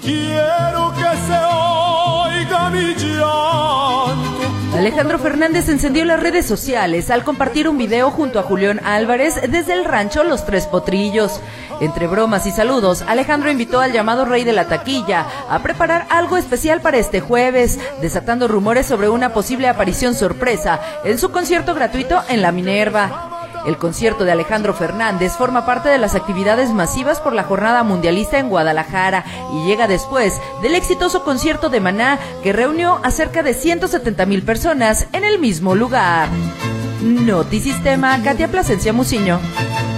quiero que se oiga mi llanto. Alejandro Fernández encendió las redes sociales al compartir un video junto a Julián Álvarez desde el rancho Los Tres Potrillos. Entre bromas y saludos, Alejandro invitó al llamado rey de la taquilla a preparar algo especial para este jueves, desatando rumores sobre una posible aparición sorpresa en su concierto gratuito en La Minerva. El concierto de Alejandro Fernández forma parte de las actividades masivas por la Jornada Mundialista en Guadalajara y llega después del exitoso concierto de Maná, que reunió a cerca de 170,000 personas en el mismo lugar. Notisistema, Katia Plasencia Muciño.